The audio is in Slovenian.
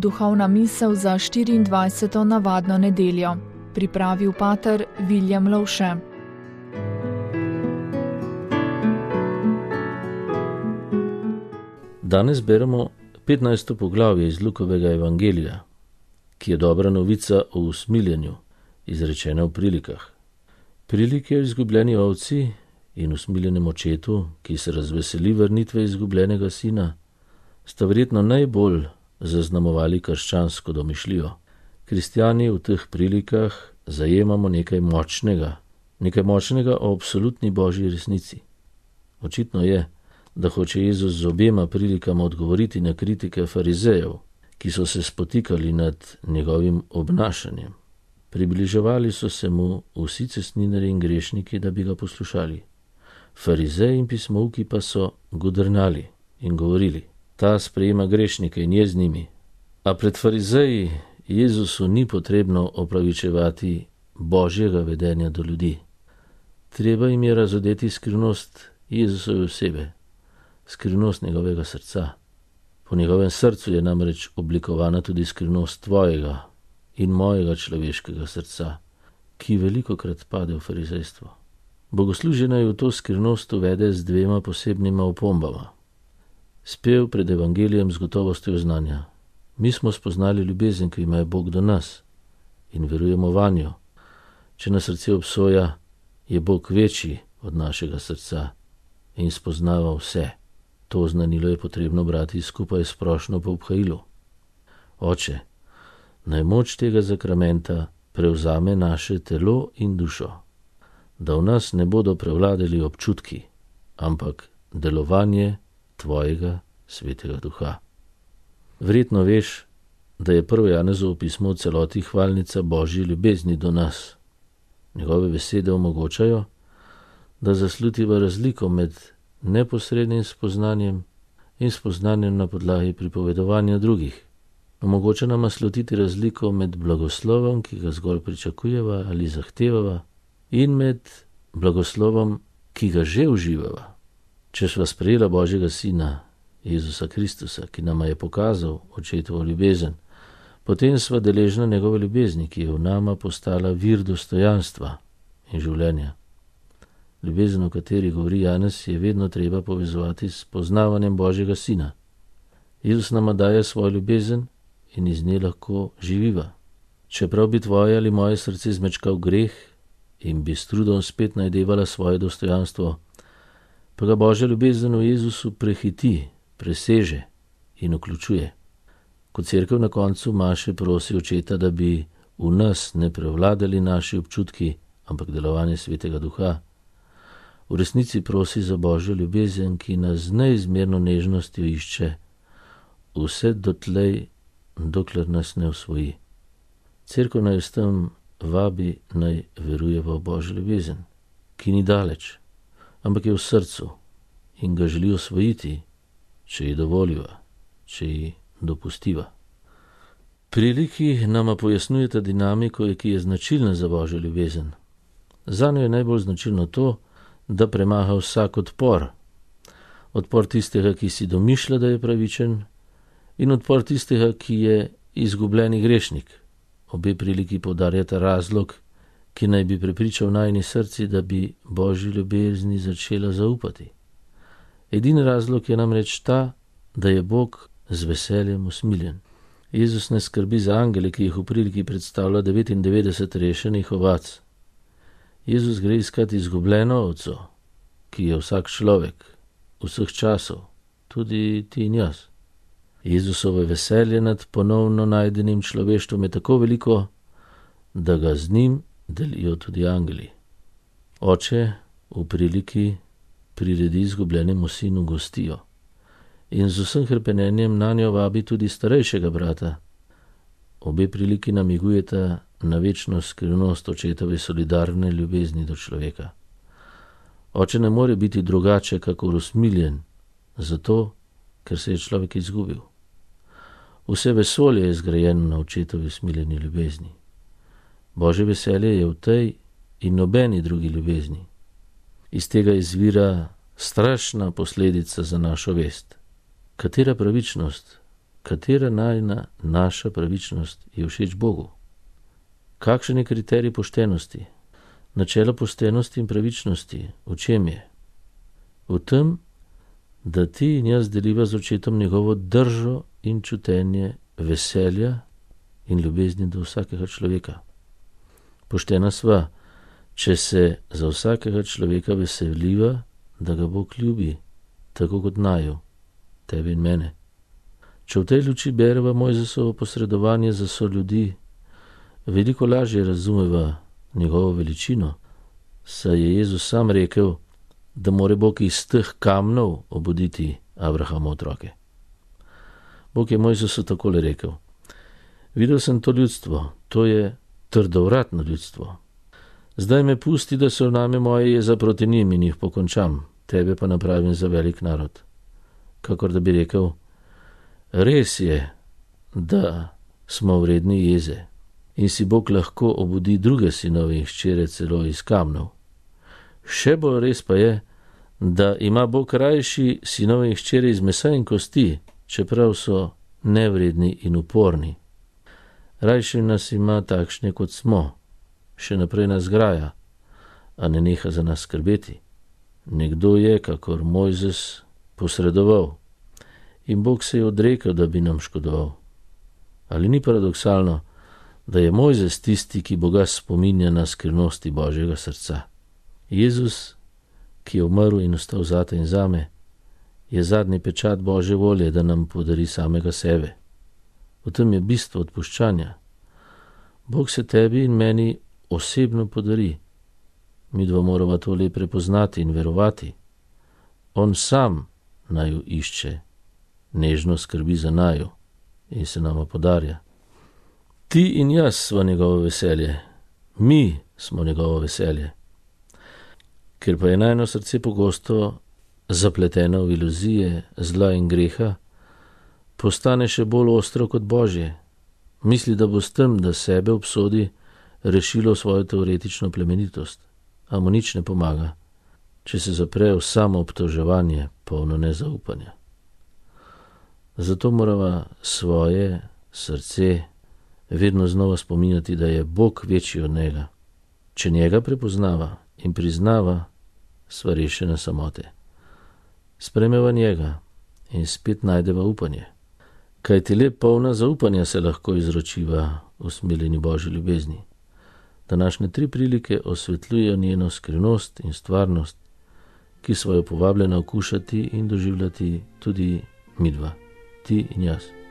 Duhovna misel za 24. navadno nedeljo. Pripravil pater Viljem Lovše. Danes beremo 15. poglavje iz Lukovega evangelija, ki je dobra novica o usmiljenju, izrečena v prilikah. Prilike o izgubljeni ovci in usmiljenem očetu, ki se razveseli vrnitve izgubljenega sina, sta verjetno najbolj zaznamovali krščansko domišljijo. Kristjani v teh prilikah zajemamo nekaj močnega o absolutni božji resnici. Očitno je, da hoče Jezus z obema prilikama odgovoriti na kritike farizejev, ki so se spotikali nad njegovim obnašanjem. Približevali so se mu vsi cestninarji in grešniki, da bi ga poslušali. Farizeji in pismouki pa so godrnali in govorili: ta sprejema grešnike in je z njimi. A pred farizeji Jezusu ni potrebno opravičevati božjega vedenja do ljudi. Treba jim je razodeti skrivnost Jezusove osebe, skrivnost njegovega srca. Po njegovem srcu je namreč oblikovana tudi skrivnost tvojega in mojega človeškega srca, ki velikokrat pade v farizejstvo. Bogoslužje naj v to skrivnost uvede z dvema posebnima opombama. Spev pred evangelijem z gotovostjo znanja. Mi smo spoznali ljubezen, ki ima Bog do nas, in verujemo vanjo. Če nas srce obsoja, je Bog večji od našega srca in spoznava vse. To znanilo je potrebno brati skupaj s prošnjo po obhajilu. Oče, naj moč tega zakramenta prevzame naše telo in dušo, da v nas ne bodo prevladali občutki, ampak delovanje tvojega svetega duha. Verjetno veš, da je 1. Janezovo pismo v celoti hvalnica božji ljubezni do nas. Njegove besede omogočajo, da zaslutiva razliko med neposrednim spoznanjem in spoznanjem na podlagi pripovedovanja drugih. Omogoča nama slutiti razliko med blagoslovom, ki ga zgolj pričakujeva ali zahtevava, in med blagoslovom, ki ga že uživava. Če sva sprejela Božjega Sina, Jezusa Kristusa, ki nama je pokazal očetovo ljubezen, potem sva deležna njegove ljubezni, ki je v nama postala vir dostojanstva in življenja. Ljubezen, o kateri govori Janez, je vedno treba povezovati s poznavanjem Božjega Sina. Jezus nama daje svojo ljubezen in iz nje lahko živiva. Čeprav bi tvoje ali moje srce zmečkal greh in bi s trudom spet najdevala svoje dostojanstvo, pa ga Božja ljubezen v Jezusu prehiti, preseže in vključuje. Ko cerkev na koncu maše prosi očeta, da bi v nas ne prevladali naši občutki, ampak delovanje svetega duha, v resnici prosi za Božjo ljubezen, ki nas z neizmerno nežnostjo išče vse dotlej, dokler nas ne osvoji. Cerkev naj s tem vabi, naj verujeva v Božjo ljubezen, ki ni daleč, ampak je v srcu in ga želi osvojiti, če ji dovoliva, če ji dopustiva. Priliki nama pojasnjujeta dinamiko, ki je značilna za Božjo ljubezen. Zanjo je najbolj značilno to, da premaha vsak odpor. Odpor tistega, ki si domišlja, da je pravičen, in odpor tistega, ki je izgubljeni grešnik. Obe priliki poudarjata razlog, ki naj bi prepričal najini srci, da bi Božji ljubezni začela zaupati. Edini razlog je namreč ta, da je Bog z veseljem usmiljen. Jezus ne skrbi za angele, ki jih v priliki predstavlja 99 rešenih ovac. Jezus gre iskati izgubljeno ovco, ki je vsak človek, vseh časov, tudi ti in jaz. Jezusovo veselje nad ponovno najdenim človeštvom je tako veliko, da ga z njim delijo tudi angeli. Oče v priliki priredi izgubljenemu sinu gostijo in z vsem hrepenenjem nanjo vabi tudi starejšega brata. Obe priliki namigujeta na večno skrivnost očetove solidarne ljubezni do človeka. Oče ne more biti drugače kakor usmiljen, zato, ker se je človek izgubil. Vse vesolje je zgrajeno na očetovi usmiljeni ljubezni. Božje veselje je v tej in nobeni drugi ljubezni. Iz tega izvira strašna posledica za našo vest. Katera pravičnost, katera najna naša pravičnost je všeč Bogu. Kakšen je kriterij poštenosti? Načelo poštenosti in pravičnosti, v čem je? V tem, da ti in jaz deliva z očetom njegovo držo in čutenje veselja in ljubezni do vsakega človeka. Poštena sva, če se za vsakega človeka veseliva, da ga Bog ljubi, tako kot naju, tebe in mene. Če v tej luči bereva Mojzesovo posredovanje za soljudi, veliko lažje razumeva njegovo veličino, saj je Jezus sam rekel, da more Bog iz teh kamnov obuditi Abrahama otroke. Bog je Mojzesu takole rekel: videl sem to ljudstvo, to je trdovratno ljudstvo. Zdaj me pusti, da se vname moje jeza proti njim in jih pokončam, tebe pa napravim za velik narod. Kakor da bi rekel, res je, da smo vredni jeze in si Bog lahko obudi druge sinove in hčere celo iz kamnov. Še bolj res pa je, da ima Bog rajši sinove in hčere iz mesa in kosti, čeprav so nevredni in uporni. Rajši nas ima takšne, kot smo, še naprej nas graja, a ne neha za nas skrbeti. Nekdo je, kakor Mojzes, posredoval in Bog se je odrekel, da bi nam škodoval. Ali ni paradoksalno, da je Mojzes tisti, ki Boga spominja na skrivnosti Božjega srca? Jezus, ki je umrl in ostal zate in zame, je zadnji pečat Božje volje, da nam podari samega sebe. V tem je bistvo odpuščanja. Bog se tebi in meni osebno podari. Midva morava to le prepoznati in verovati. On sam naju išče, nežno skrbi za naju in se nama podarja. Ti in jaz sva njegovo veselje, mi smo njegovo veselje. Ker pa je najno srce pogosto zapleteno v iluzije, zla in greha, postane še bolj ostro kot Božje. Misli, da bo s tem, da sebe obsodi, rešilo svojo teoretično plemenitost, a mu nič ne pomaga, če se zapre v samo obtoževanje, polno nezaupanja. Zato morava svoje srce vedno znova spominjati, da je Bog večji od njega. Če njega prepoznava in priznava, sva rešena samote. Spremeva njega in spet najdeva upanje. Kaj ti le polna zaupanja se lahko izročiva v smiljeni Božji ljubezni. Današnje 3 prilike osvetljujejo njeno skrivnost in stvarnost, ki sva jo povabljena okušati in doživljati tudi midva, ti in jaz.